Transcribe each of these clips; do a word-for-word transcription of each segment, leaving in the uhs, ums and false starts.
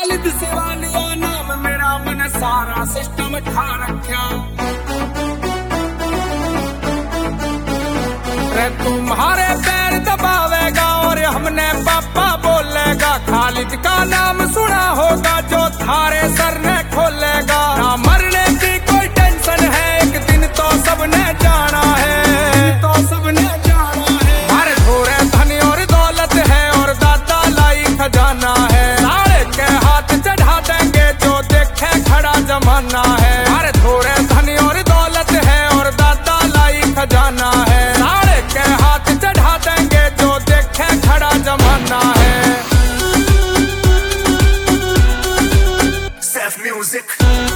खालिद सेवालिया नाम मेरा, मैंने सारा सिस्टम खा रखा। रे तुम्हारे पैर दबावेगा और हमने पापा बोलेगा। खालिद का नाम सुना होगा जो थारे सर ने खोलेगा। ना मरने की कोई टेंशन है, एक दिन तो सबने जाना है, तो सबने जाना है। हर थोड़े धन और दौलत है और दादा लाई खजाना है। सारे के हाथ चढ़ा देंगे जो देखे खड़ा जमाना है। हर थोड़े धन और दौलत है और दादा लाई खजाना है। सारे के हाथ चढ़ा देंगे जो देखे खड़ा जमाना है। Self music।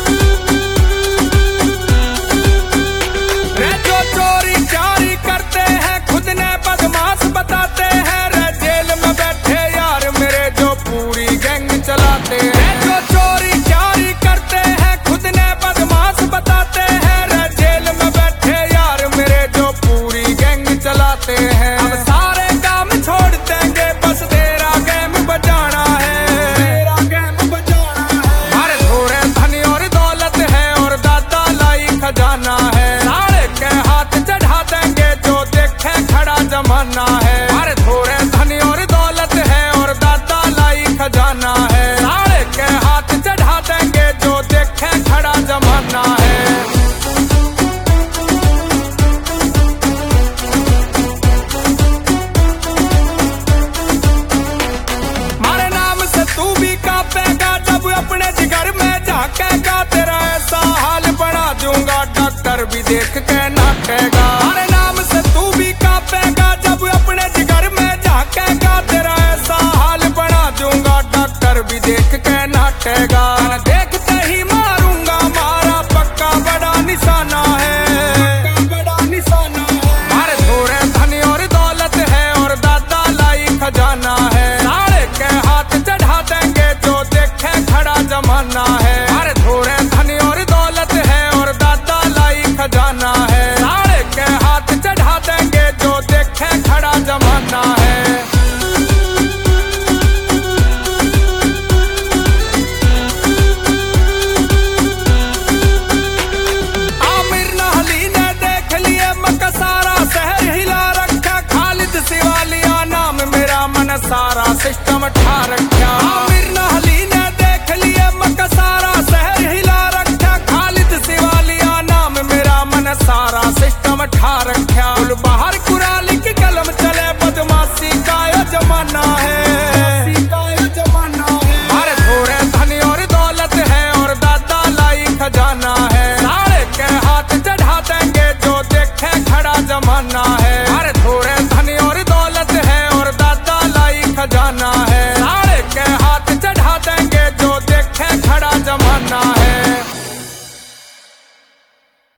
रे जो चोरी चारी करते हैं खुद ने बदमाश बताते हैं। रे जेल में बैठे यार मेरे जो पूरी गैंग चलाते हैं। जो चोरी चारी करते हैं खुद ने बदमाश बताते हैं। रे जेल में बैठे यार मेरे जो पूरी गैंग चलाते हैं। अब सारे काम छोड़ देंगे बस तेरा गेम बजाना है, तेरा गेम बजाना है। हर थोड़े धन और दौलत है और दादा लाई खजाना है। सारे के हाथ चढ़ा देंगे जो देखे खड़ा जमाना है। हर थोड़े धन और दौलत है और दादा लाई खजाना है। सारे के हाथ चढ़ा देंगे जो देखे खड़ा जमाना है। मारे नाम से तू भी कांपेगा जब अपने जिगर में झांकेगा। तेरा ऐसा हाल बना दूंगा डॉक्टर भी देख के नाटेगा। मारे नाम से तू भी कांपेगा जब अपने जिगर में झांकेगा। तेरा ऐसा हाल बना दूंगा डॉक्टर भी देख के नाटेगा।